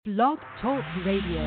Blog Talk Radio.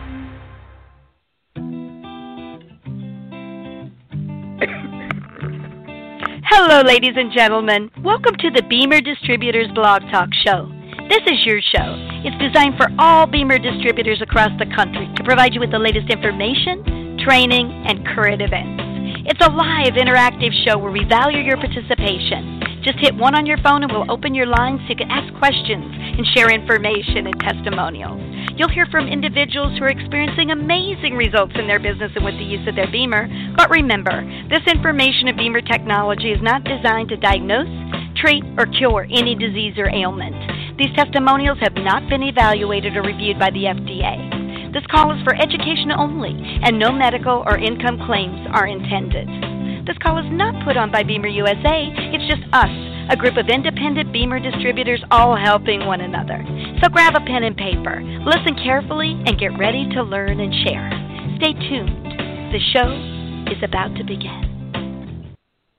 Hello, ladies and gentlemen. Welcome to the Beamer Distributors Blog Talk Show. This is your show. It's designed for all Beamer distributors across the country to provide you with the latest information, training, and current events. It's a live, interactive show where we value your participation. Just hit 1 on your phone and we'll open your lines so you can ask questions and share information and testimonials. You'll hear from individuals who are experiencing amazing results in their business and with the use of their Beamer. But remember, this information of Beamer technology is not designed to diagnose, treat, or cure any disease or ailment. These testimonials have not been evaluated or reviewed by the FDA. This call is for education only, and no medical or income claims are intended. This call is not put on by Beamer USA. It's just us, a group of independent Beamer distributors all helping one another. So grab a pen and paper, listen carefully, and get ready to learn and share. Stay tuned. The show is about to begin.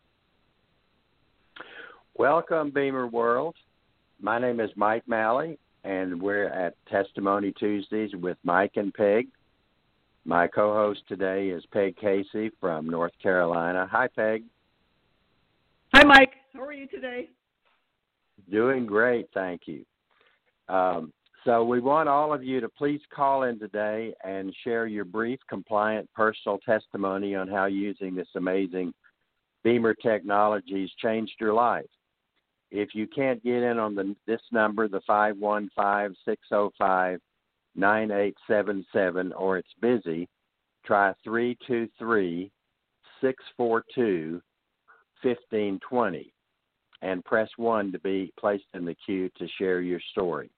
Welcome, Beamer World. My name is Mike Malley, and we're at Testimony Tuesdays with Mike and Peg. My co-host today is Peg Casey from North Carolina. Hi, Peg. Hi, Mike. How are you today? Doing great, thank you. So we want all of you to please call in today and share your brief, compliant, personal testimony on how using this amazing Beamer technology has changed your life. If you can't get in on this number, the 515-605-9877, or it's busy, try 323-642-1520 and press 1 to be placed in the queue to share your story.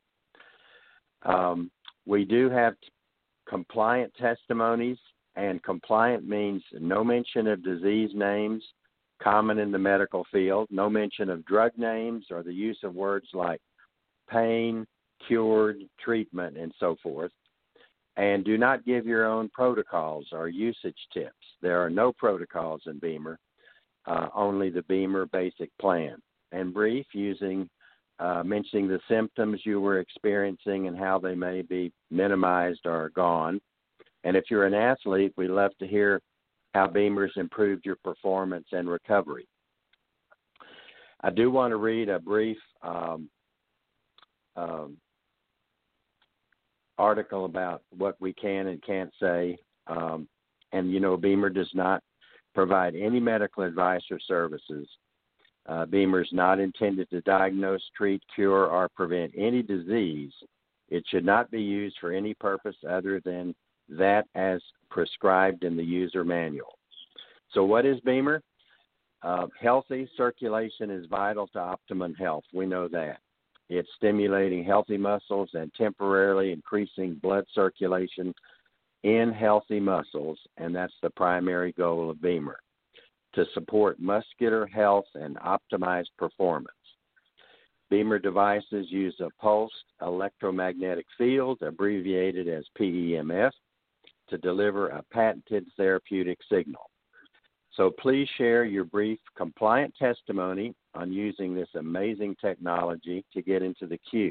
We do have compliant testimonies, and compliant means no mention of disease names common in the medical field, no mention of drug names or the use of words like pain, cured, treatment, and so forth. And do not give your own protocols or usage tips. There are no protocols in Beamer, only the Beamer basic plan. And brief, mentioning the symptoms you were experiencing and how they may be minimized or gone. And if you're an athlete, we love to hear how Beamer's improved your performance and recovery. I do want to read a brief article about what we can and can't say. Beamer does not provide any medical advice or services. Beamer is not intended to diagnose, treat, cure, or prevent any disease. It should not be used for any purpose other than that as prescribed in the user manual. So what is Beamer? Healthy circulation is vital to optimum health. We know that. It's stimulating healthy muscles and temporarily increasing blood circulation in healthy muscles, and that's the primary goal of Beamer, to support muscular health and optimized performance. Beamer devices use a pulsed electromagnetic field, abbreviated as PEMF, to deliver a patented therapeutic signal. So please share your brief, compliant testimony on using this amazing technology to get into the queue.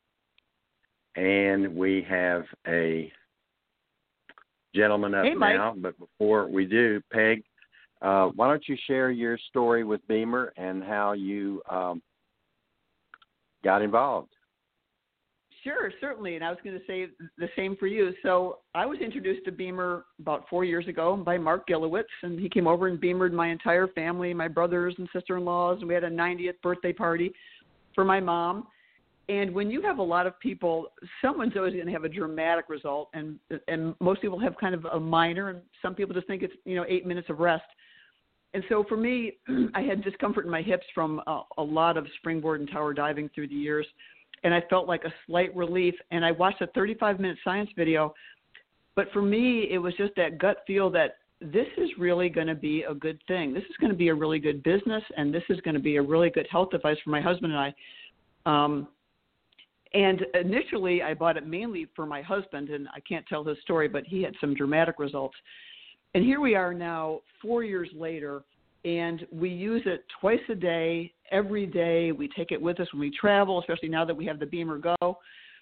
And we have a gentleman up now, but before we do, Peg, why don't you share your story with Beamer and how you got involved? Sure, certainly. And I was going to say the same for you. So I was introduced to Beamer about 4 years ago by Mark Gilowitz, and he came over and Beamered my entire family, my brothers and sister-in-laws, and we had a 90th birthday party for my mom. And when you have a lot of people, someone's always going to have a dramatic result, and most people have kind of a minor, and some people just think it's 8 minutes of rest. And so for me, I had discomfort in my hips from a lot of springboard and tower diving through the years, and I felt like a slight relief. And I watched a 35-minute science video, but for me, it was just that gut feel that this is really going to be a good thing. This is going to be a really good business, and this is going to be a really good health device for my husband and I. And initially, I bought it mainly for my husband, and I can't tell his story, but he had some dramatic results. And here we are now, 4 years later, and we use it twice a day, every day. We take it with us when we travel, especially now that we have the Beamer Go.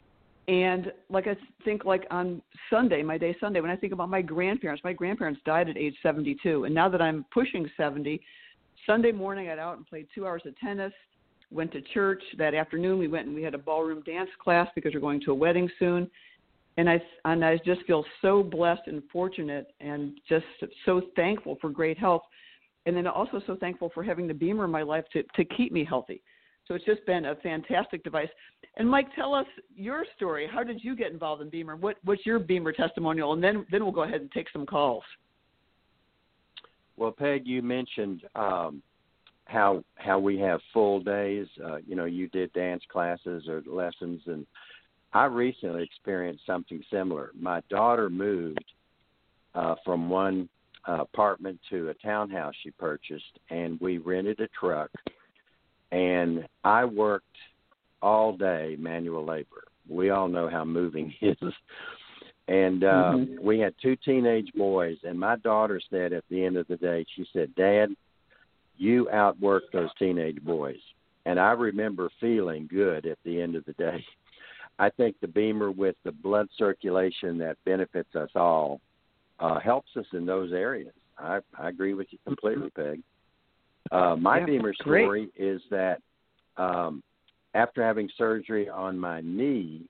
And like I think like on Sunday, my day Sunday, when I think about my grandparents died at age 72. And now that I'm pushing 70, Sunday morning I got out and played 2 hours of tennis, went to church. That afternoon we went and we had a ballroom dance class because we're going to a wedding soon. And I just feel so blessed and fortunate and just so thankful for great health. And then also so thankful for having the Beamer in my life to keep me healthy. So it's just been a fantastic device. And Mike, tell us your story. How did you get involved in Beamer? What's your Beamer testimonial? And then we'll go ahead and take some calls. Well, Peg, you mentioned how we have full days. You did dance classes or lessons, and I recently experienced something similar. My daughter moved from one apartment to a townhouse she purchased, and we rented a truck. And I worked all day manual labor. We all know how moving is. And we had 2 teenage boys, and my daughter said at the end of the day, she said, "Dad, you outworked those teenage boys." And I remember feeling good at the end of the day. I think the Beamer, with the blood circulation that benefits us all, helps us in those areas. I agree with you completely, Peg. My Beamer story is that after having surgery on my knee,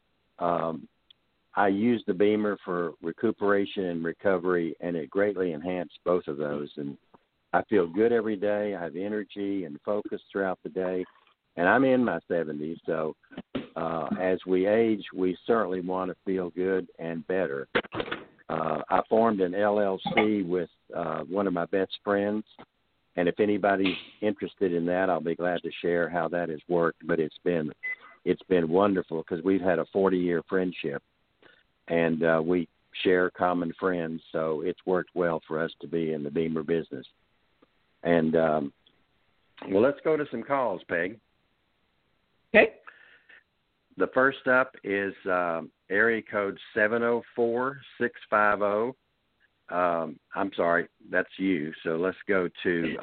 I used the Beamer for recuperation and recovery, and it greatly enhanced both of those. And I feel good every day. I have energy and focus throughout the day. And I'm in my 70s, so as we age, we certainly want to feel good and better. I formed an LLC with one of my best friends, and if anybody's interested in that, I'll be glad to share how that has worked. But it's been wonderful because we've had a 40-year friendship, and we share common friends, so it's worked well for us to be in the Beamer business. And well, let's go to some calls, Peg. Okay. The first up is area code 704-650. I'm sorry, that's you. So let's go to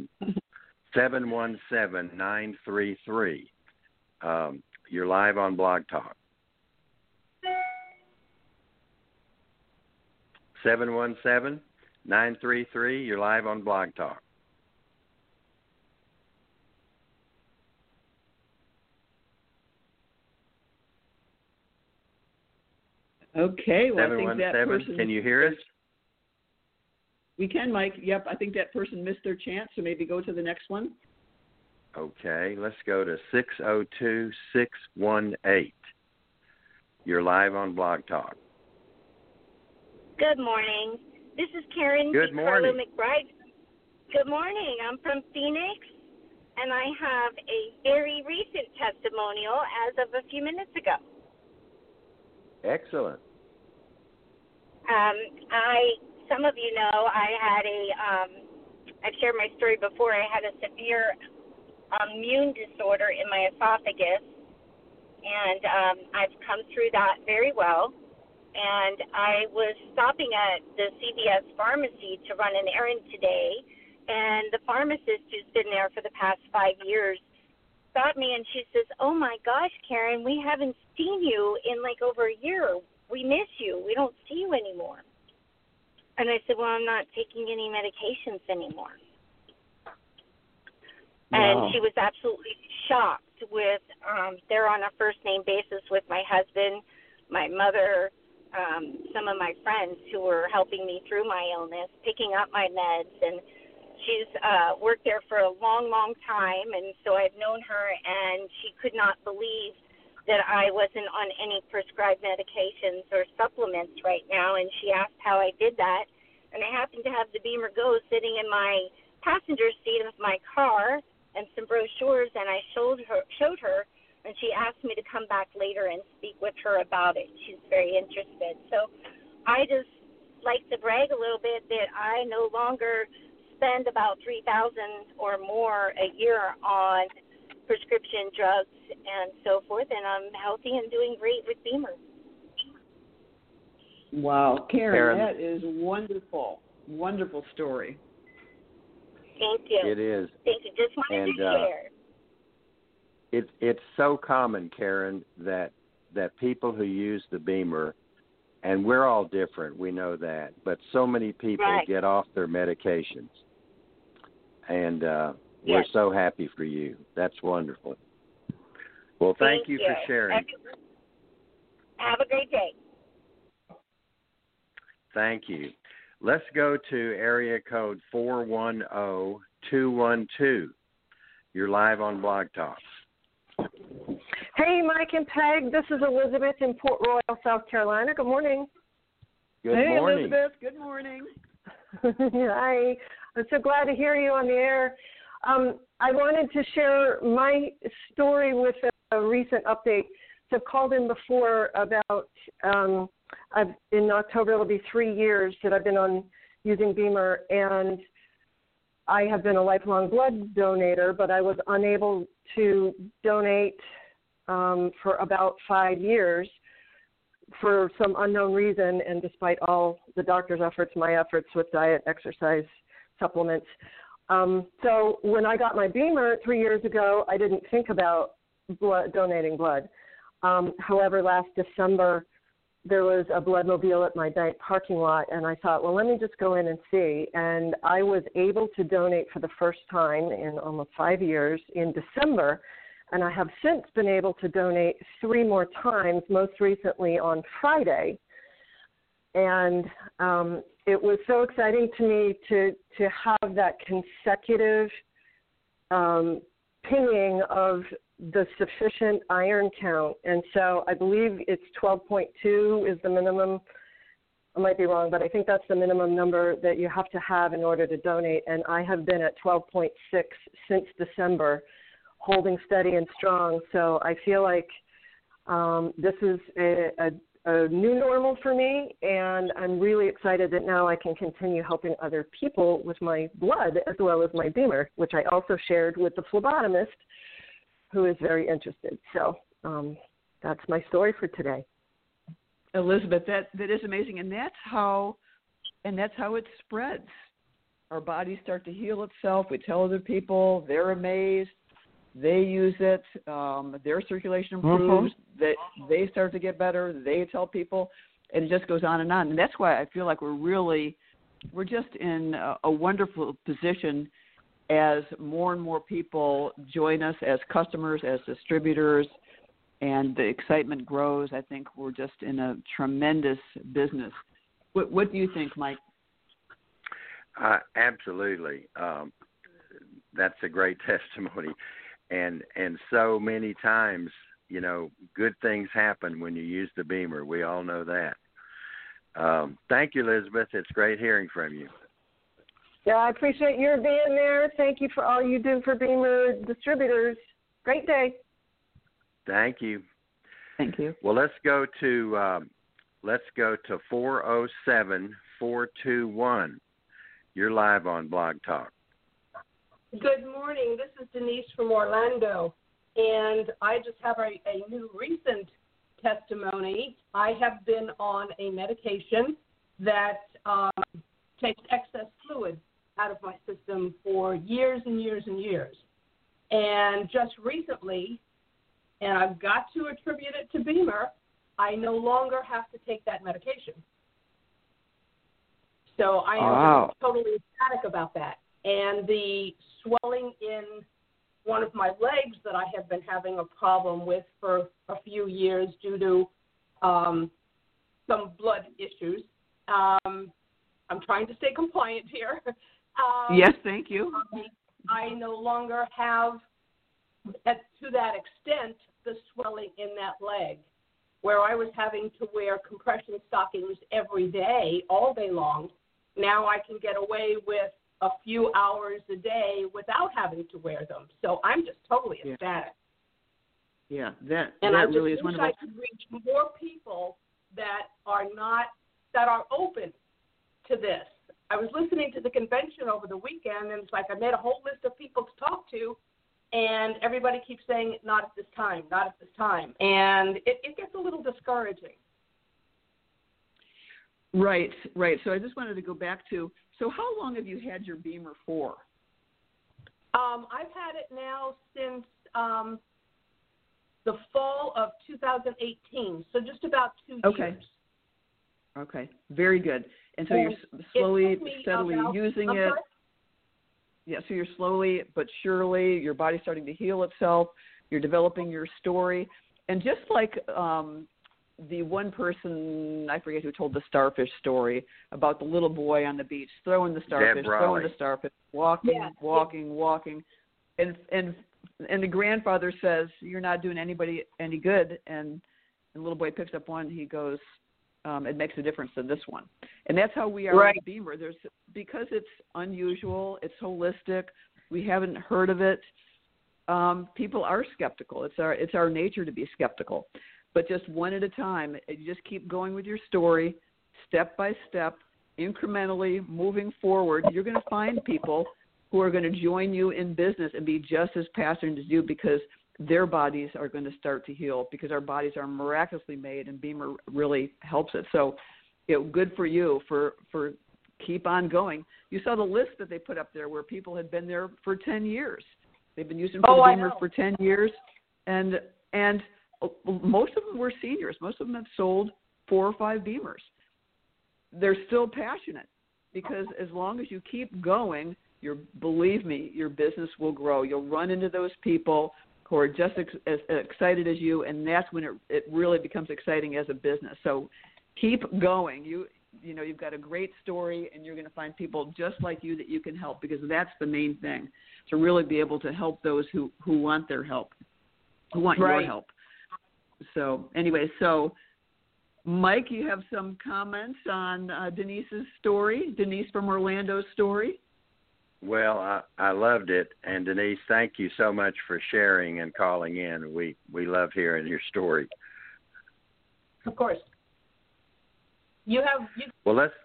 717-933. You're live on Blog Talk. 717-933. You're live on Blog Talk. Okay, well, I think that person... Can you hear us? We can, Mike. Yep, I think that person missed their chance, so maybe go to the next one. Okay, let's go to 602-618. You're live on Blog Talk. Good morning. This is Karen Good morning. McBride. Good morning. I'm from Phoenix, and I have a very recent testimonial as of a few minutes ago. Excellent. Some of you know I had I've shared my story before. I had a severe immune disorder in my esophagus, and I've come through that very well. And I was stopping at the CVS pharmacy to run an errand today, and the pharmacist who's been there for the past 5 years stopped me, and she says, "Oh, my gosh, Karen, we haven't seen you in like over a year. We miss you. We don't see you anymore." And I said, "Well, I'm not taking any medications anymore." Wow. And she was absolutely shocked with, they're on a first-name basis with my husband, my mother, some of my friends who were helping me through my illness, picking up my meds. And she's worked there for a long, long time, and so I've known her, and she could not believe that I wasn't on any prescribed medications or supplements right now, and she asked how I did that. And I happened to have the Beamer Go sitting in my passenger seat of my car and some brochures, and I showed her, and she asked me to come back later and speak with her about it. She's very interested. So I just like to brag a little bit that I no longer spend about $3,000 or more a year on prescription drugs and so forth, and I'm healthy and doing great with Beamer. Wow, Karen, that is wonderful. Wonderful story. Thank you. It is. Thank you. Just wanted to share. It's so common, Karen, that that people who use the Beamer, and we're all different, we know that, but so many people get off their medications. And we're so happy for you. That's wonderful. Well, thank you for sharing. Have a great day. Thank you. Let's go to area code 410212. You're live on Blog Talk. Hey, Mike and Peg. This is Elizabeth in Port Royal, South Carolina. Good morning. Good morning. Elizabeth. Good morning. Hi. I'm so glad to hear you on the air. I wanted to share my story with a recent update. So I've called in before about, in October it'll be 3 years that I've been on using Beamer, and I have been a lifelong blood donator, but I was unable to donate for about 5 years for some unknown reason, and despite all the doctor's efforts, my efforts with diet, exercise, supplements. So when I got my Beamer 3 years ago, I didn't think about donating blood. However, last December, there was a bloodmobile at my bank parking lot, and I thought, well, let me just go in and see. And I was able to donate for the first time in almost 5 years in December, and I have since been able to donate 3 more times, most recently on Friday. And it was so exciting to me to have that consecutive pinging of the sufficient iron count. And so I believe it's 12.2 is the minimum. I might be wrong, but I think that's the minimum number that you have to have in order to donate. And I have been at 12.6 since December, holding steady and strong. So I feel like this is a new normal for me, and I'm really excited that now I can continue helping other people with my blood as well as my Beamer, which I also shared with the phlebotomist, who is very interested. So that's my story for today. Elizabeth, that is amazing, and that's how it spreads. Our bodies start to heal itself. We tell other people, they're amazed. They use it. Their circulation improves. They start to get better. They tell people, and it just goes on and on. And that's why I feel like we're just in a wonderful position as more and more people join us as customers, as distributors, and the excitement grows. I think we're just in a tremendous business. What do you think, Mike? Absolutely. That's a great testimony. And so many times, you know, good things happen when you use the Beamer. We all know that. Thank you, Elizabeth. It's great hearing from you. Yeah, I appreciate your being there. Thank you for all you do for Beamer distributors. Great day. Thank you. Thank you. Well, let's go to 407-421. You're live on Blog Talk. Good morning. This is Denise from Orlando, and I just have a new recent testimony. I have been on a medication that takes excess fluid out of my system for years and years and years. And just recently, and I've got to attribute it to Beamer, I no longer have to take that medication. So I am totally ecstatic about that. And the swelling in one of my legs that I have been having a problem with for a few years due to some blood issues. I'm trying to stay compliant here. Yes, thank you. I no longer have, to that extent, the swelling in that leg, where I was having to wear compression stockings every day, all day long. Now I can get away with a few hours a day without having to wear them. So I'm just totally ecstatic. Yeah, that really really is wonderful. And I could reach more people that are open to this. I was listening to the convention over the weekend, and it's like I made a whole list of people to talk to, and everybody keeps saying, not at this time, not at this time. And it gets a little discouraging. Right. So I just wanted to go back to, so how long have you had your Beamer for? I've had it now since the fall of 2018, so just about 2 years. Okay, very good. And so you're slowly, steadily using it. Yeah, so you're slowly but surely, your body's starting to heal itself. You're developing your story. And just like the one person, I forget who told the starfish story about the little boy on the beach throwing the starfish, walking. And the grandfather says, "You're not doing anybody any good." And the little boy picks up one. He goes, "It makes a difference in this one." And that's how we are with Beamer. Because it's unusual, it's holistic. We haven't heard of it. People are skeptical. It's our nature to be skeptical. But just one at a time. You just keep going with your story, step by step, incrementally moving forward. You're going to find people who are going to join you in business and be just as passionate as you, because their bodies are going to start to heal, because our bodies are miraculously made, and Beamer really helps it. So good for you for keep on going. You saw the list that they put up there where people had been there for 10 years. They've been using Beamer for 10 years, and most of them were seniors. Most of them have sold 4 or 5 Beamers. They're still passionate, because as long as you keep going, believe me, your business will grow. You'll run into those people who are just as excited as you, and that's when it really becomes exciting as a business. So keep going. You've got a great story, and you're going to find people just like you that you can help, because that's the main thing, to really be able to help those who want their help, who want your help. So anyway, Mike, you have some comments on Denise's story, Denise from Orlando's story? Well, I loved it, and Denise, thank you so much for sharing and calling in. We love hearing your story. Of course. Well, let's.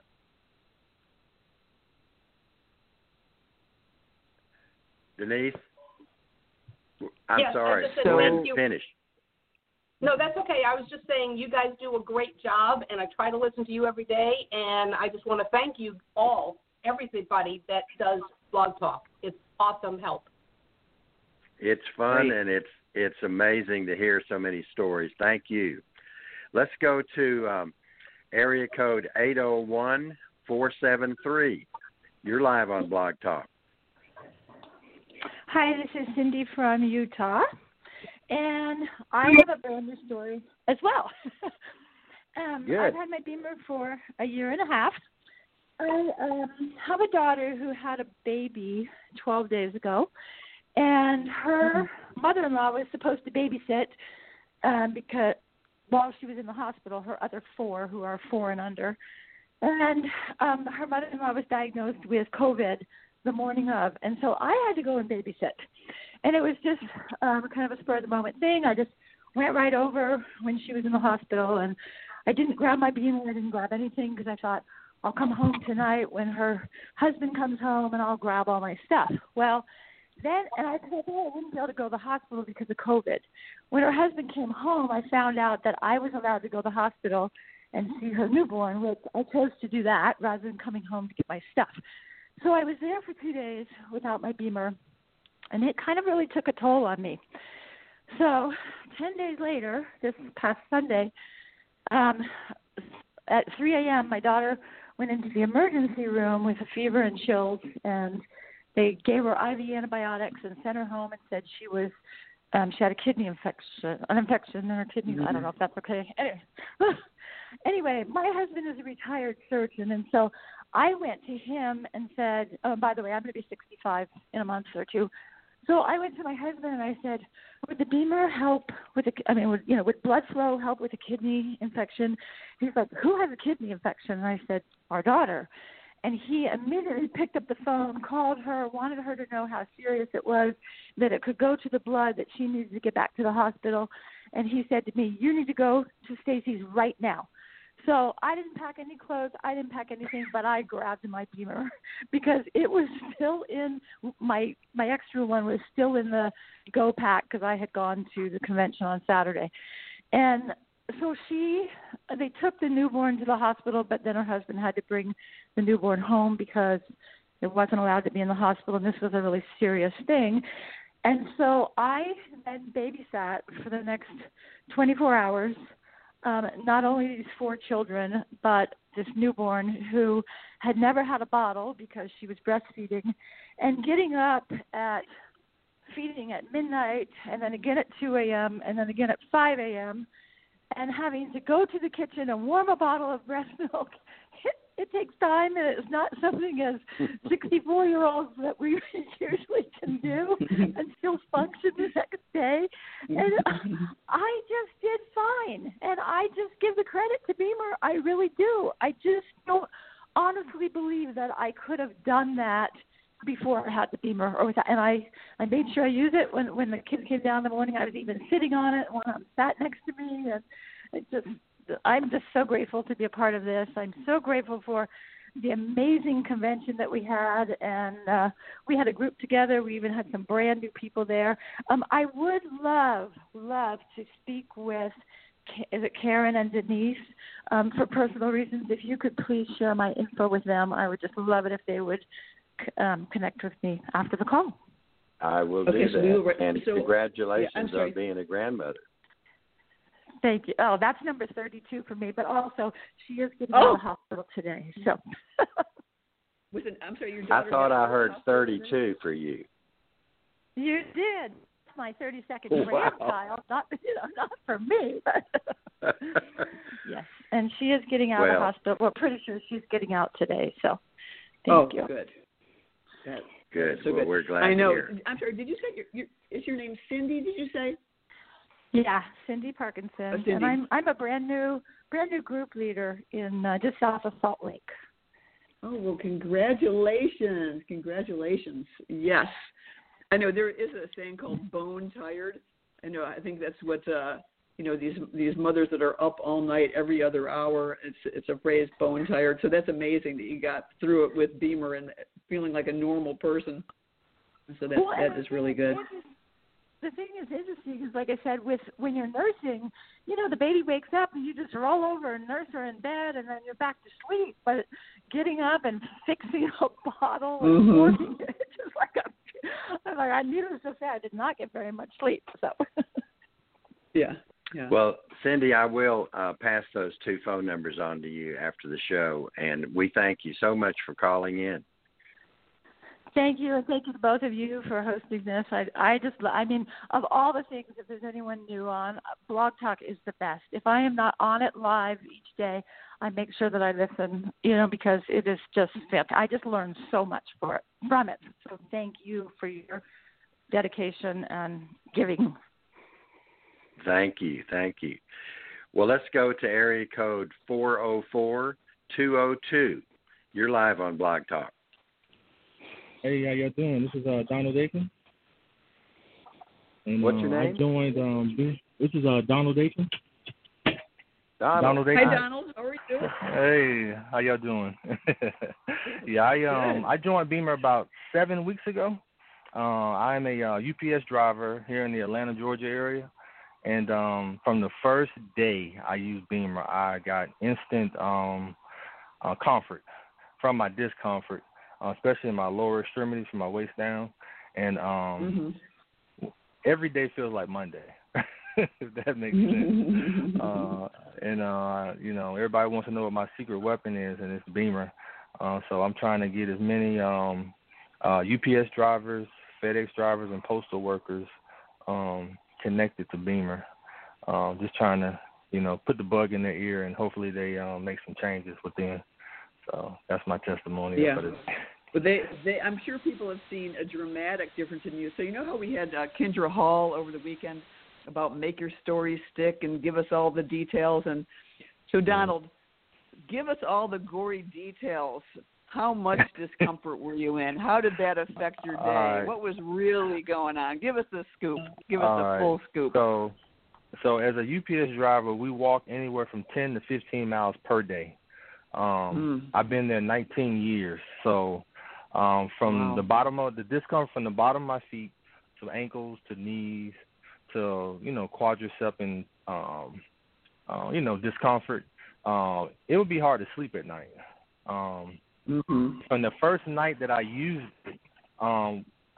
Denise, I'm sorry. Go ahead and finish. No, that's okay. I was just saying you guys do a great job, and I try to listen to you every day, and I just want to thank you all, everybody that does Blog Talk. It's awesome help. It's fun, and it's amazing to hear so many stories. Thank you. Let's go to area code 801-473. You're live on Blog Talk. Hi, this is Cindy from Utah, and I have a brand new story as well. I've had my Beamer for a year and a half. I have a daughter who had a baby 12 days ago, and her mother-in-law was supposed to babysit because while she was in the hospital, her other 4 who are 4 and under. And her mother-in-law was diagnosed with COVID the morning of, and so I had to go and babysit. And it was just kind of a spur-of-the-moment thing. I just went right over when she was in the hospital, and I didn't grab my Beamer. I didn't grab anything because I thought, I'll come home tonight when her husband comes home, and I'll grab all my stuff. Well, then, and I thought, I wouldn't be able to go to the hospital because of COVID. When her husband came home, I found out that I was allowed to go to the hospital and see her newborn, which I chose to do that rather than coming home to get my stuff. So I was there for 2 days without my Beamer, and it kind of really took a toll on me. So 10 days later, this past Sunday, at 3 a.m., my daughter went into the emergency room with a fever and chills, and they gave her IV antibiotics and sent her home and said she had a kidney infection, an infection in her kidneys. I don't know if that's okay. Anyway, my husband is a retired surgeon, and so I went to him and said, oh, by the way, I'm going to be 65 in a month or two. So I went to my husband and I said, would the Beamer help with would blood flow help with a kidney infection? He's like, who has a kidney infection? And I said, our daughter. And he immediately picked up the phone, called her, wanted her to know how serious it was, that it could go to the blood, that she needed to get back to the hospital. And he said to me, you need to go to Stacy's right now. So I didn't pack any clothes. I didn't pack anything, but I grabbed my Beamer because it was still in my extra one was still in the go pack because I had gone to the convention on Saturday. And so they took the newborn to the hospital, but then her husband had to bring the newborn home because it wasn't allowed to be in the hospital, and this was a really serious thing. And so I then babysat for the next 24 hours, not only these 4 children, but this newborn who had never had a bottle because she was breastfeeding, and getting up at feeding at midnight, and then again at 2 a.m., and then again at 5 a.m., and having to go to the kitchen and warm a bottle of breast milk. It takes time, and it's not something as 64-year-olds that we usually can do and still function the next day. And I just did fine, and I just give the credit to Beamer. I really do. I just don't honestly believe that I could have done that before I had the Beamer. And I made sure I used it when the kids came down in the morning. I was even sitting on it when I'm sat next to me, and I'm just so grateful to be a part of this. I'm so grateful for the amazing convention that we had, and we had a group together. We even had some brand new people there. I would love to speak with, is it Karen and Denise, for personal reasons. If you could please share my info with them, I would just love it if they would connect with me after the call. I will do that. And congratulations on being a grandmother. Thank you. Oh, that's number 32 for me, but also she is getting out of the hospital today. So, I'm sorry, your daughter. I thought I heard 32 for you. You did. It's my 32nd grandchild, not for me, but yes. And she is getting out of the hospital. We're pretty sure she's getting out today. So, thank you. Good. Good. So well, good. We're glad I know. to hear. I'm sorry. Did you say is your name Cindy? Did you say? Yeah, Cindy Parkinson, Cindy. And I'm a brand new group leader in just south of Salt Lake. Oh well, congratulations! Yes, I know there is a saying called bone tired. I think that's what these mothers that are up all night every other hour. It's a phrase, bone tired. So that's amazing that you got through it with Beamer and feeling like a normal person. So that is really good. The thing is interesting is, like I said, when you're nursing, the baby wakes up and you just roll over and nurse her in bed, and then you're back to sleep. But getting up and fixing a bottle and warming it, it's just I needless to say, I did not get very much sleep. So. Yeah. Well, Cindy, I will pass those 2 phone numbers on to you after the show, and we thank you so much for calling in. Thank you, and thank you to both of you for hosting this. I mean, of all the things, if there's anyone new on, Blog Talk is the best. If I am not on it live each day, I make sure that I listen, because it is just fantastic. I just learn so much from it. So thank you for your dedication and giving. Thank you. Well, let's go to area code 404-202. You're live on Blog Talk. Hey, how y'all doing? This is Donald Aiken. And, what's your name? I joined. This is Donald Aiken. Donald Aiken. Hi, Donald. How are you? Hey, how y'all doing? Yeah, I joined Beamer about 7 weeks ago. I'm a UPS driver here in the Atlanta, Georgia area, and from the first day I used Beamer, I got instant comfort from my discomfort. Especially in my lower extremities from my waist down. And every day feels like Monday, if that makes sense. Everybody wants to know what my secret weapon is, and it's Beamer. So I'm trying to get as many UPS drivers, FedEx drivers, and postal workers connected to Beamer. Just trying to, put the bug in their ear, and hopefully they make some changes within. So that's my testimony. Yeah. But I'm sure people have seen a dramatic difference in you. So how we had Kendra Hall over the weekend about make your story stick and give us all the details. And so, Donald, give us all the gory details. How much discomfort were you in? How did that affect your day? Right. What was really going on? Give us the scoop. Give us the full scoop. So as a UPS driver, we walk anywhere from 10 to 15 miles per day. I've been there 19 years. So from the bottom of the discomfort from the bottom of my feet to ankles to knees to, quadricep and, discomfort, it would be hard to sleep at night. From the first night that I used it,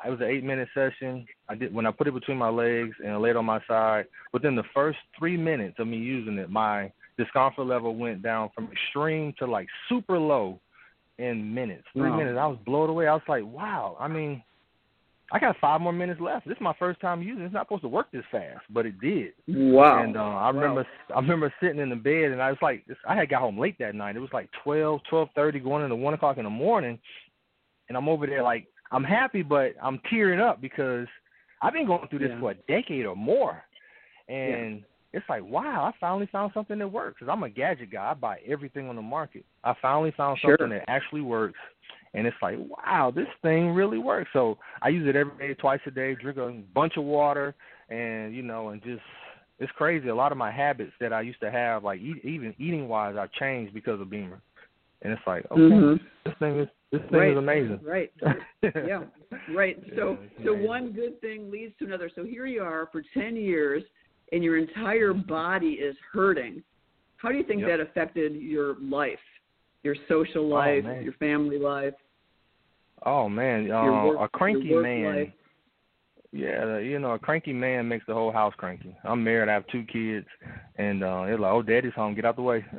it was an 8-minute session. When I put it between my legs and I laid on my side, within the first 3 minutes of me using it, my discomfort level went down from extreme to like super low in minutes. 3 minutes. I was blown away. I was like, wow. I mean, I got 5 more minutes left. This is my first time using it. It's not supposed to work this fast, but it did. Wow. And I remember sitting in the bed, and I was like, I had got home late that night. It was like 12:30, going into 1 o'clock in the morning, and I'm over there like, I'm happy, but I'm tearing up because I've been going through this for a decade or more. And it's like, wow, I finally found something that works. Because I'm a gadget guy. I buy everything on the market. I finally found something that actually works. And it's like, wow, this thing really works. So I use it every day, twice a day, drink a bunch of water, and, you know, and just, it's crazy. A lot of my habits that I used to have, like even eating-wise, I've changed because of Beamer. And it's like, okay, this thing is amazing. Right. Yeah. Right. So one good thing leads to another. So here you are for 10 years, and your entire body is hurting. How do you think that affected your life, your social life, your family life? Oh man, a cranky man. Life. Yeah, you know, a cranky man makes the whole house cranky. I'm married, I have 2 kids, and it's like, oh, daddy's home, get out the way.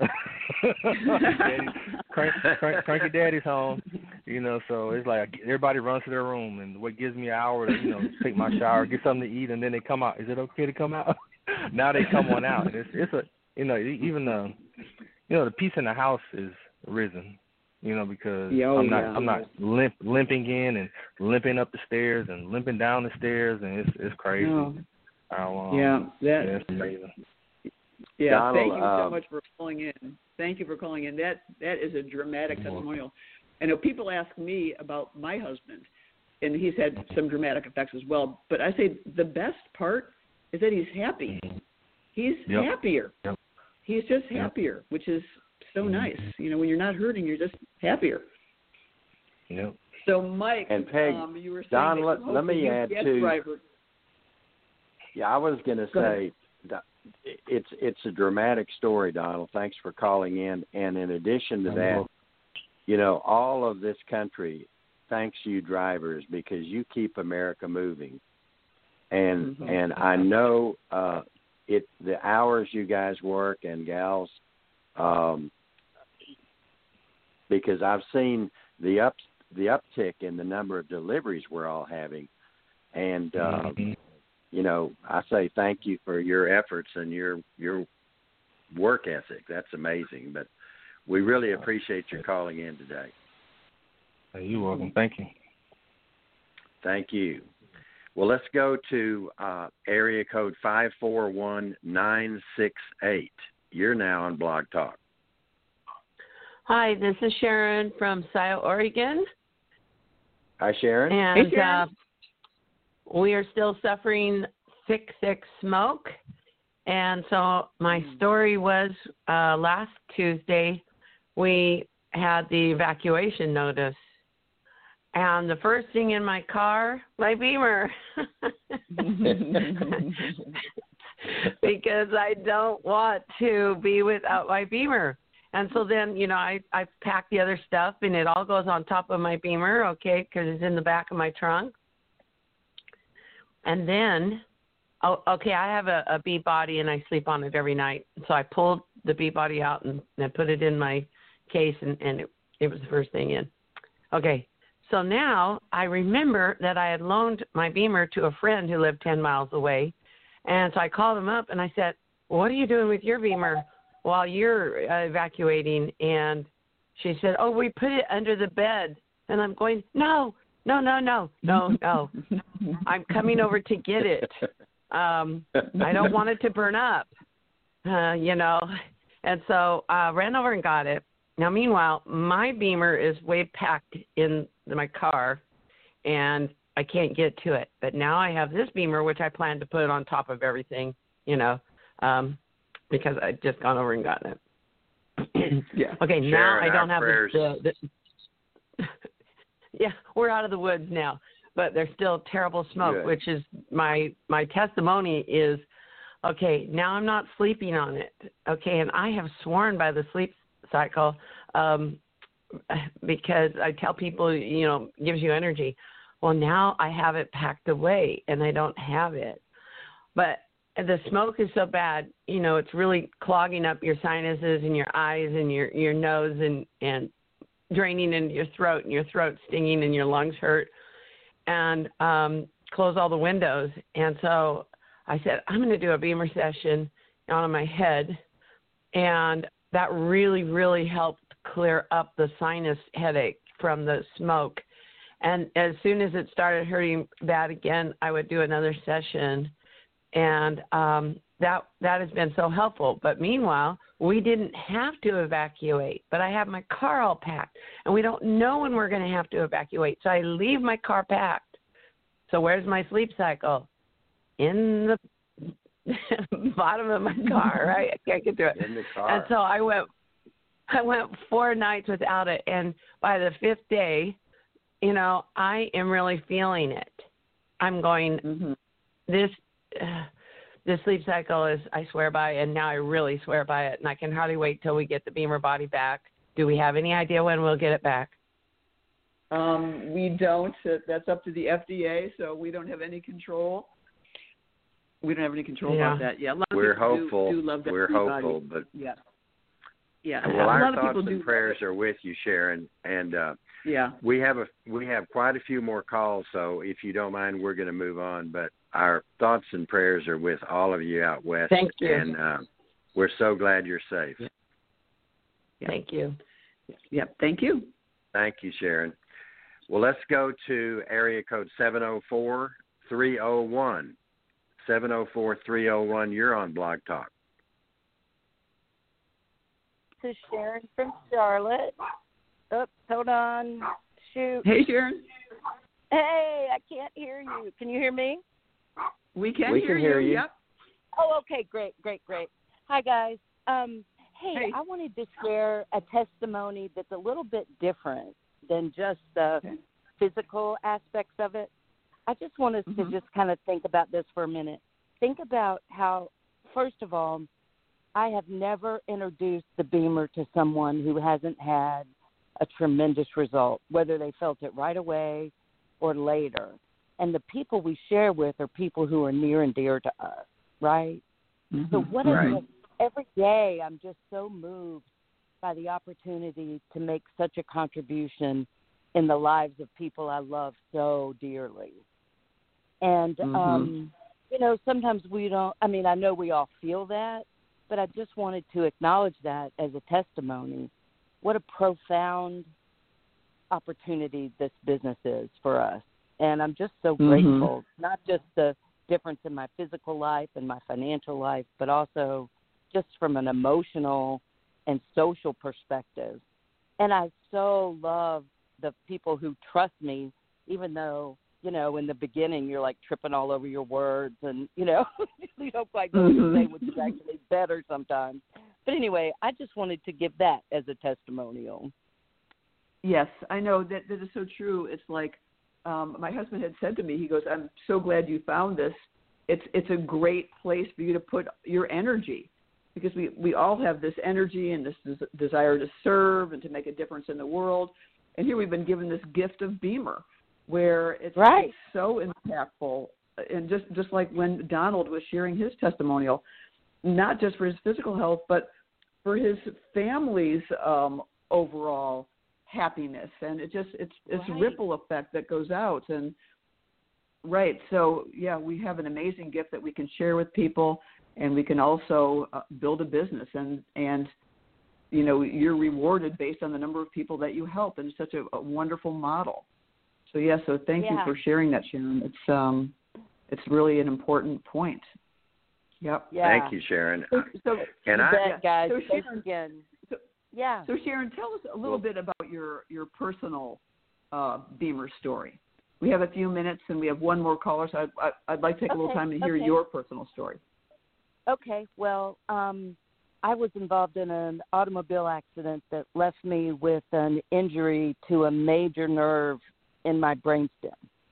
Cranky daddy's home, you know, so it's like everybody runs to their room, and what gives me an hour to, you know, take my shower, get something to eat, and then they come out. Is it okay to come out? Now they come on out. And it's a, you know, even the peace in the house is risen. You know, because I'm not limping in and limping up the stairs and limping down the stairs, and it's crazy. It's amazing. Yeah, Donald, thank you so much for calling in. Thank you for calling in. That is a dramatic testimonial. I know people ask me about my husband, and he's had some dramatic effects as well. But I say the best part is that he's happy. He's happier. He's just happier, which is so nice. You know, when you're not hurting, you're just happier. Yep. So, Mike, and Peg, you were saying Don, let me add to. Driver. Yeah, I was going to say it's a dramatic story, Donald. Thanks for calling in. And in addition to that, you know, all of this country thanks you drivers because you keep America moving. And and I know the hours you guys work and gals. Because I've seen the uptick in the number of deliveries we're all having, and you know, I say thank you for your efforts and your work ethic. That's amazing. But we really appreciate your calling in today. Hey, you're welcome. Thank you. Thank you. Well, let's go to area code 541968. You're now on Blog Talk. Hi, this is Sharon from Sia, Oregon. Hi, Sharon. And hey, Sharon. We are still suffering sick smoke. And so my story was last Tuesday, we had the evacuation notice. And the first thing in my car, my Beamer. Because I don't want to be without my Beamer. And so then, you know, I pack the other stuff, and it all goes on top of my Beamer, okay, because it's in the back of my trunk. And then, I have a bee body, and I sleep on it every night. So I pulled the bee body out and put it in my case, and it was the first thing in. Okay, so now I remember that I had loaned my Beamer to a friend who lived 10 miles away. And so I called him up, and I said, what are you doing with your Beamer while you're evacuating? And she said, oh, we put it under the bed. And I'm going, no. I'm coming over to get it. I don't want it to burn up, you know. And so I ran over and got it. Now, meanwhile, my Beamer is way packed in my car, and I can't get to it. But now I have this Beamer, which I plan to put on top of everything, you know, because I just gone over and gotten it. Yeah. Okay, Sharon, now I don't have the yeah, we're out of the woods now, but there's still terrible smoke, Good. Which is my testimony is, okay, now I'm not sleeping on it, okay, and I have sworn by the sleep cycle because I tell people, you know, gives you energy. Well, now I have it packed away and I don't have it. But the smoke is so bad, it's really clogging up your sinuses and your eyes and your nose and draining into your throat, and your throat stinging and your lungs hurt, and close all the windows. And so I said, I'm going to do a BEMER session on my head, and that really, really helped clear up the sinus headache from the smoke. And as soon as it started hurting bad again, I would do another session, and that has been so helpful. But meanwhile, we didn't have to evacuate, but I have my car all packed, and we don't know when we're going to have to evacuate. So I leave my car packed. So where's my sleep cycle? In the bottom of my car, right? I can't get to it. In the car. And so I went 4 nights without it, and by the 5th day, I am really feeling it. I'm going, this sleep cycle is, I swear by, and now I really swear by it, and I can hardly wait till we get the BEMER body back. Do we have any idea when we'll get it back? We don't. That's up to the FDA, so we don't have any control. We don't have any control about that. Yeah, a lot of We're people hopeful. do love that. We're hopeful, but yeah. Well, our a lot of thoughts people and prayers are with you, Sharon, and we have quite a few more calls. So if you don't mind, we're going to move on. But our thoughts and prayers are with all of you out west. Thank you. And we're so glad you're safe. Yeah. Thank you. Yep. Thank you. Thank you, Sharon. Well, let's go to area code 704-301. 704-301. You're on Blog Talk. This is Sharon from Charlotte. Oops, hold on. Shoot. Hey, Sharon. Hey, I can't hear you. Can you hear me? We can hear you. Yep. Oh, okay. Great. Hi, guys. Hey, I wanted to share a testimony that's a little bit different than just the physical aspects of it. I just want us to just kind of think about this for a minute. Think about how, first of all, I have never introduced the BEMER to someone who hasn't had a tremendous result, whether they felt it right away or later. And the people we share with are people who are near and dear to us, right? So every day I'm just so moved by the opportunity to make such a contribution in the lives of people I love so dearly. And, sometimes we don't, I know we all feel that, but I just wanted to acknowledge that as a testimony. What a profound opportunity this business is for us. And I'm just so grateful, not just the difference in my physical life and my financial life, but also just from an emotional and social perspective. And I so love the people who trust me, even though, in the beginning you're like tripping all over your words and, you don't quite know what to say, which is actually better sometimes. But anyway, I just wanted to give that as a testimonial. Yes, I know that is so true. It's like my husband had said to me, he goes, I'm so glad you found this. It's a great place for you to put your energy, because we all have this energy and this desire to serve and to make a difference in the world. And here we've been given this gift of BEMER, where it's so impactful. And just like when Donald was sharing his testimonial, not just for his physical health, but for his family's overall happiness. And it's ripple effect that goes out. And so we have an amazing gift that we can share with people, and we can also build a business. And you're rewarded based on the number of people that you help, and it's such a wonderful model. So thank you for sharing that, Sharon. It's really an important point. Yep. Yeah. Thank you, Sharon. So guys. So Sharon, So Sharon, tell us a little bit about your personal BEMER story. We have a few minutes, and we have one more caller, so I'd like to take a little time to hear your personal story. Okay. Well, I was involved in an automobile accident that left me with an injury to a major nerve in my brainstem.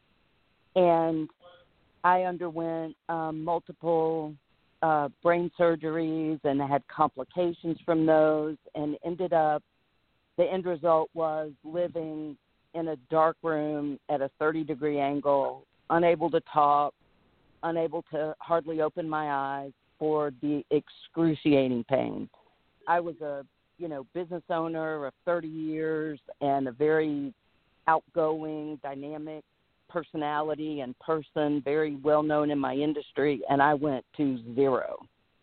And I underwent multiple brain surgeries and had complications from those, and ended up, the end result was living in a dark room at a 30-degree angle, unable to talk, unable to hardly open my eyes for the excruciating pain. I was a, business owner of 30 years and a very outgoing, dynamic personality and person, very well known in my industry, and I went to zero.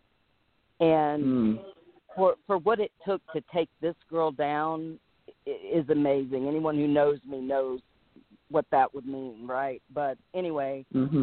And for what it took to take this girl down is amazing. Anyone who knows me knows what that would mean, right? But anyway,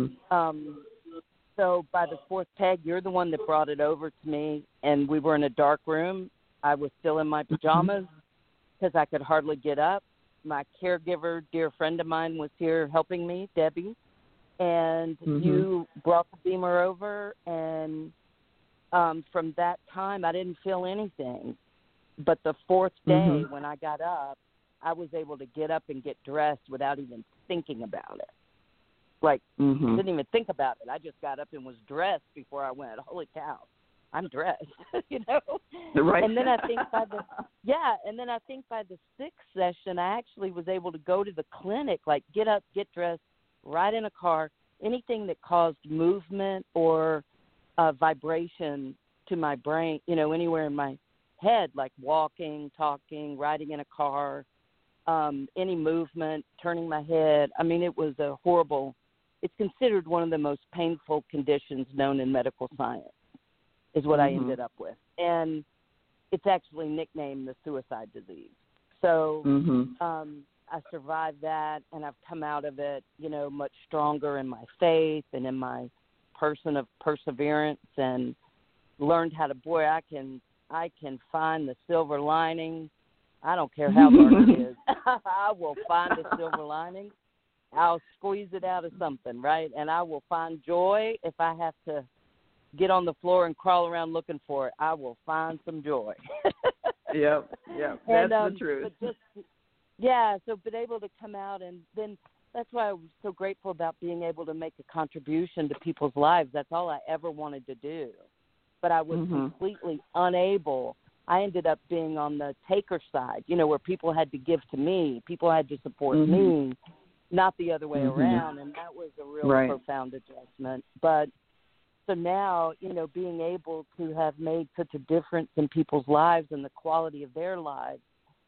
so by the fourth peg, you're the one that brought it over to me, and we were in a dark room. I was still in my pajamas because I could hardly get up. My caregiver, dear friend of mine, was here helping me, Debbie, and you brought the beamer over, and from that time I didn't feel anything. But the fourth day when I got up, I was able to get up and get dressed without even thinking about it. Like, didn't even think about it. I just got up and was dressed before I went. Holy cow, I'm dressed, Right. And then I think by the sixth session, I actually was able to go to the clinic, like get up, get dressed, ride in a car, anything that caused movement or vibration to my brain, anywhere in my head, like walking, talking, riding in a car, any movement, turning my head. I mean, it was it's considered one of the most painful conditions known in medical science, is what I ended up with. And it's actually nicknamed the suicide disease. So I survived that, and I've come out of it, much stronger in my faith and in my person of perseverance, and learned how to, I can find the silver lining. I don't care how dark it is. I will find a silver lining. I'll squeeze it out of something, right? And I will find joy. If I have to get on the floor and crawl around looking for it, I will find some joy. Yep. That's the truth. So been able to come out, and then that's why I was so grateful about being able to make a contribution to people's lives. That's all I ever wanted to do. But I was completely unable. I ended up being on the taker side, where people had to give to me. People had to support me, not the other way around. And that was a real profound adjustment. But so now, being able to have made such a difference in people's lives and the quality of their lives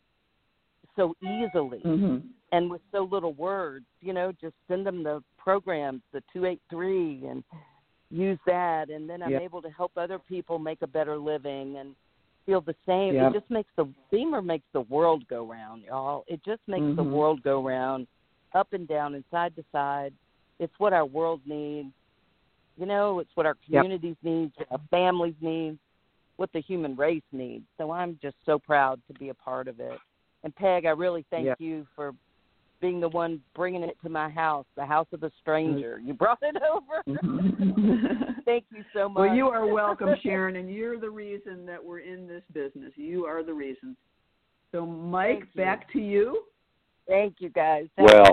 so easily and with so little words, just send them the programs, the 283, and use that. And then I'm able to help other people make a better living and feel the same. It just makes Beamer makes the world go round, y'all. It just makes the world go round, up and down and side to side. It's what our world needs. It's what our communities need, what our families need, what the human race needs. So I'm just so proud to be a part of it. And Peg, I really thank you for being the one bringing it to my house, the house of the stranger. You brought it over. Thank you so much. Well, you are welcome, Sharon, and you're the reason that we're in this business. You are the reason. So, Mike, back to you. Thank you, guys.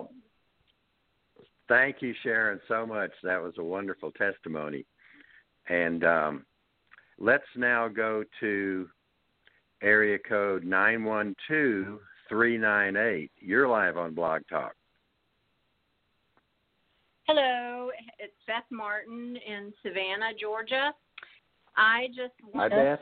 Thank you, Sharon, so much. That was a wonderful testimony. And let's now go to area code 912-398. You're live on Blog Talk. Hello, it's Beth Martin in Savannah, Georgia. I just wanted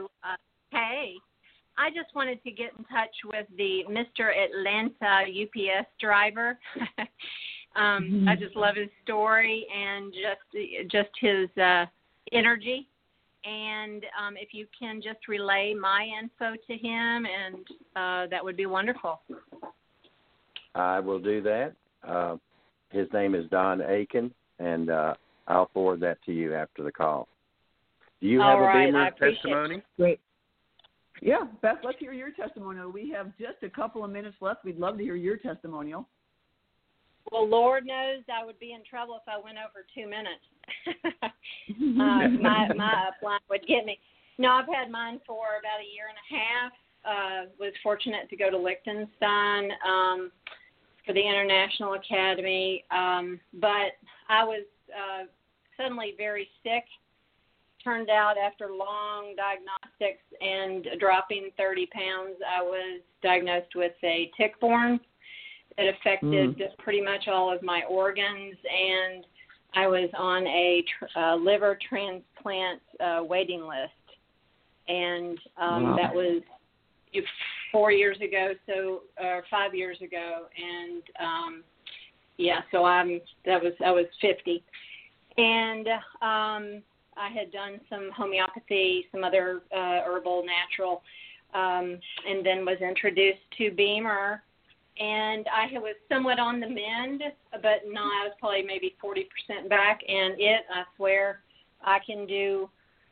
to get in touch with the Mr. Atlanta UPS driver. I just love his story and just his energy. And if you can just relay my info to him, and that would be wonderful. I will do that. His name is Don Aiken, and I'll forward that to you after the call. Do you have a Beamer testimony? Great. Yeah, Beth, let's hear your testimonial. We have just a couple of minutes left. We'd love to hear your testimonial. Well, Lord knows I would be in trouble if I went over 2 minutes. My upline would get me. No, I've had mine for about a year and a half. Was fortunate to go to Liechtenstein for the International Academy. But I was suddenly very sick. Turned out after long diagnostics and dropping 30 pounds, I was diagnosed with a tick-borne It affected pretty much all of my organs, and I was on a liver transplant waiting list. And that was 4 years ago, or 5 years ago, and so I was 50, and I had done some homeopathy, some other herbal, natural, and then was introduced to Beamer, and I was somewhat on the mend, but not. I was probably maybe 40% back, and I swear, I can do.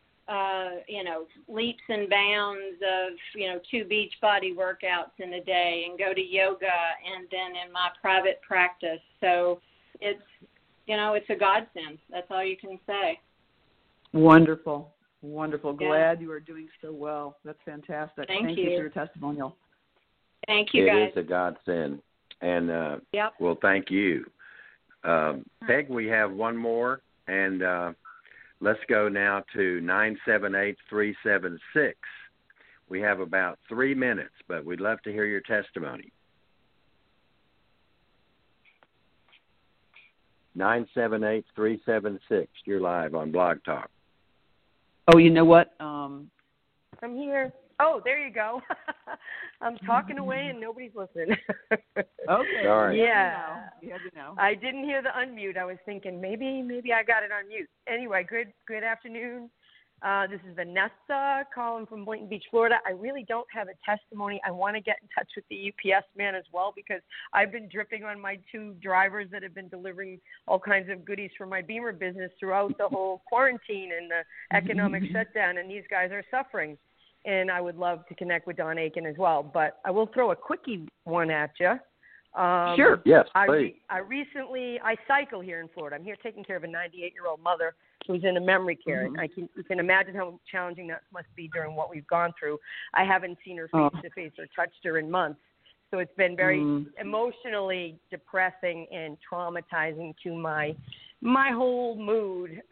Leaps and bounds of, 2 beach body workouts in a day and go to yoga and then in my private practice. So it's a godsend. That's all you can say. Wonderful. Glad you are doing so well. That's fantastic. Thank you you for your testimonial. Thank you, guys. It is a godsend. And, well, thank you. Peg, we have one more, and let's go now to 978-376. We have about 3 minutes, but we'd love to hear your testimony. 978-376. You're live on Blog Talk. Oh, you know what? I'm here. Oh, there you go. I'm talking away and nobody's listening. Okay. Sorry. Yeah. You had to know. I didn't hear the unmute. I was thinking maybe I got it on mute. Anyway, good afternoon. This is Vanessa calling from Boynton Beach, Florida. I really don't have a testimony. I want to get in touch with the UPS man as well because I've been dripping on my 2 drivers that have been delivering all kinds of goodies for my Beamer business throughout the whole quarantine and the economic shutdown, and these guys are suffering. And I would love to connect with Don Aiken as well. But I will throw a quickie one at you. Sure. Yes, please. I cycle here in Florida. I'm here taking care of a 98-year-old mother who's in a memory care. And you can imagine how challenging that must be during what we've gone through. I haven't seen her face-to-face or touched her in months. So it's been very emotionally depressing and traumatizing to my whole mood.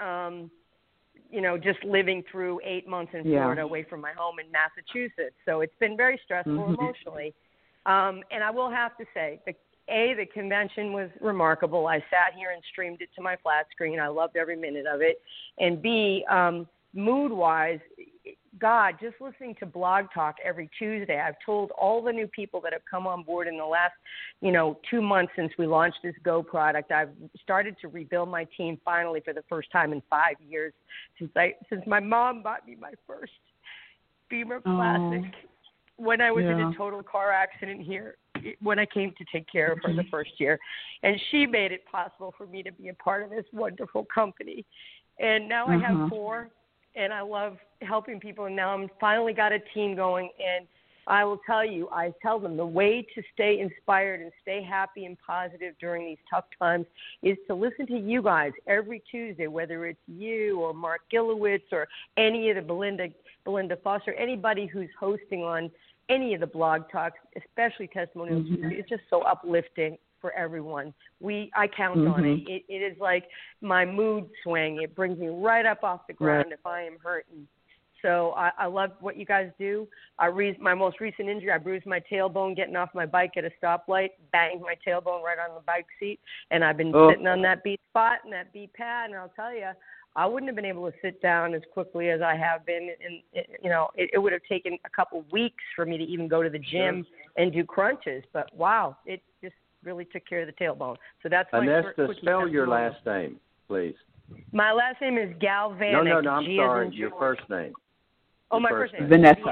Just living through 8 months in Florida away from my home in Massachusetts. So it's been very stressful emotionally. And I will have to say, the convention was remarkable. I sat here and streamed it to my flat screen. I loved every minute of it. And B, mood-wise, God, just listening to Blog Talk every Tuesday, I've told all the new people that have come on board in the last, 2 months since we launched this Go product. I've started to rebuild my team finally for the first time in 5 years since my mom bought me my first Beamer Classic when I was in a total car accident here when I came to take care of her the first year. And she made it possible for me to be a part of this wonderful company. And now I have 4. And I love helping people, and now I'm finally got a team going, and I will tell you, I tell them the way to stay inspired and stay happy and positive during these tough times is to listen to you guys every Tuesday, whether it's you or Mark Gilowitz or any of the Belinda Foster, anybody who's hosting on any of the Blog Talks, especially Testimonials. It's just so uplifting for everyone. I count on it. It is like my mood swing. It brings me right up off the ground if I am hurting. So I love what you guys do. My most recent injury, I bruised my tailbone getting off my bike at a stoplight, banged my tailbone right on the bike seat, and I've been sitting on that beat spot and that beat pad, and I'll tell you, I wouldn't have been able to sit down as quickly as I have been. And it would have taken a couple weeks for me to even go to the gym and do crunches. But, wow, it just really took care of the tailbone. So that's my Anesta, spell your last name, please. My last name is Galvanic. No, I'm sorry. Your first name. My first name. Vanessa.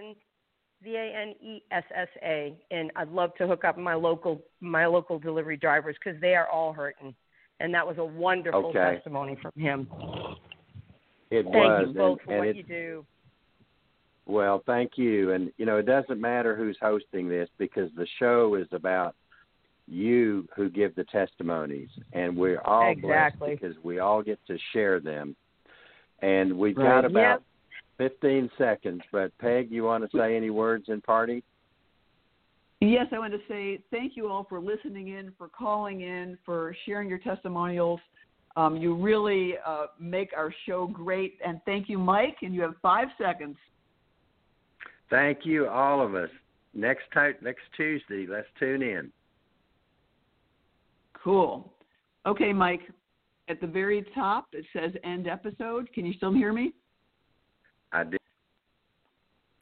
Vanessa. And I'd love to hook up my local delivery drivers because they are all hurting. And that was a wonderful testimony from him. It was. Thank you both for what you do. Well, thank you. And, it doesn't matter who's hosting this because the show is about you who give the testimonies, and we're all blessed because we all get to share them. And we've got about 15 seconds, but Peg, you want to say any words in parting? Yes, I want to say thank you all for listening in, for calling in, for sharing your testimonials. You really make our show great. And thank you, Mike, and you have 5 seconds. Thank you, all of us. Next Tuesday, let's tune in. Cool. Okay, Mike, at the very top it says end episode. Can you still hear me? I did.